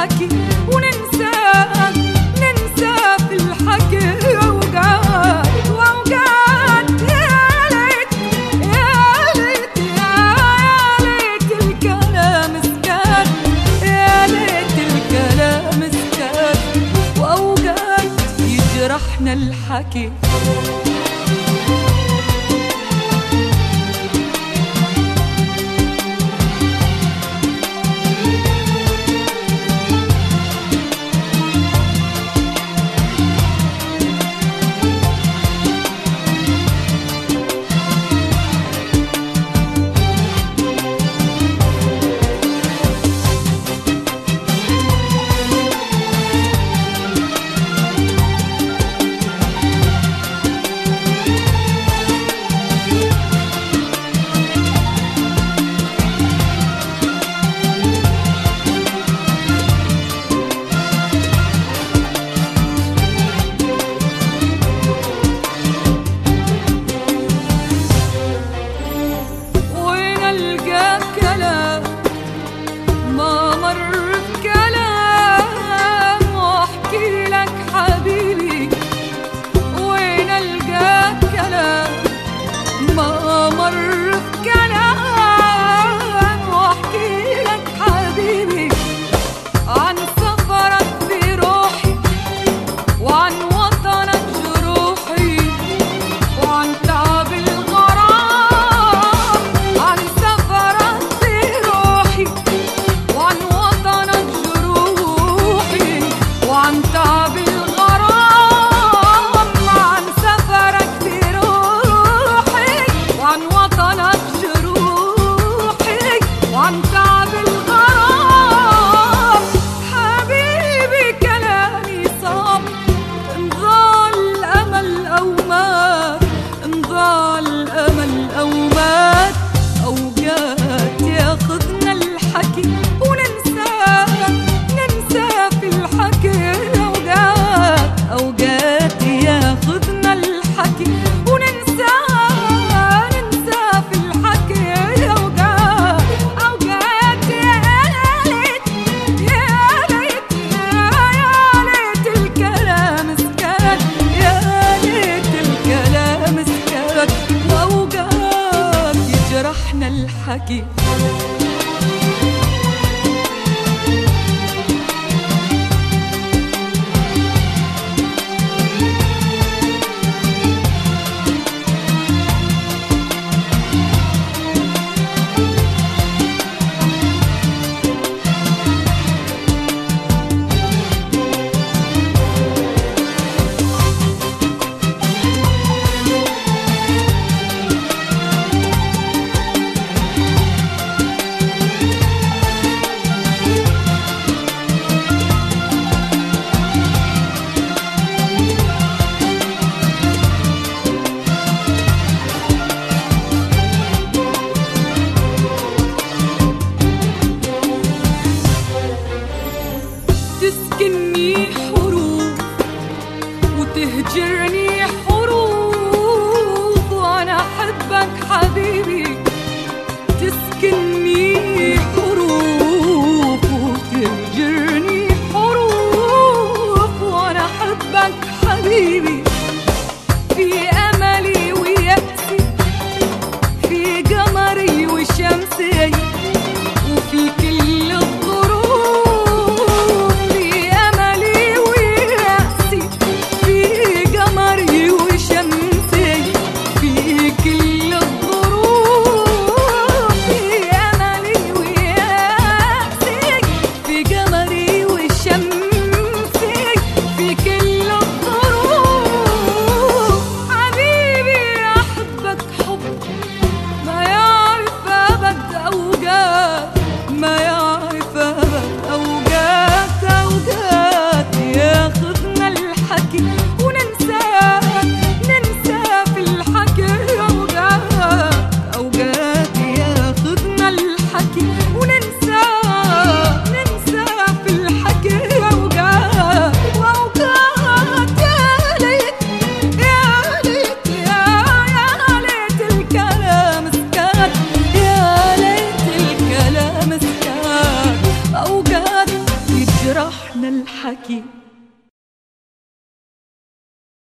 الحكي وننسى في الحكي أوقات وأوقات. يا ليت الكلام سكت، يا ليت الكلام سكت، وأوقات يجرحنا الحكي. الحكي تسكنني حروف وتهجرني حروف وأنا أحبك حبيبي. تسكنني حروف وتهجرني حروف وأنا أحبك حبيبي. في أملي ويأسي، في قمري وشمسي، وفي كل الظروف. في أملي ويأسي، في قمري وشمسي، في كل الظروف. في أملي ويأسي، في قمري وشمسي، في كل الظروف. حبيبي أحبك حب ما يعرف أبد أوقات، ما يعرف أبد أوقات. أوقات ياخذنا الحكي وننسى في الحكي. أوقات ياخذنا الحكي وننسى في الحكي. جرحنا الحكي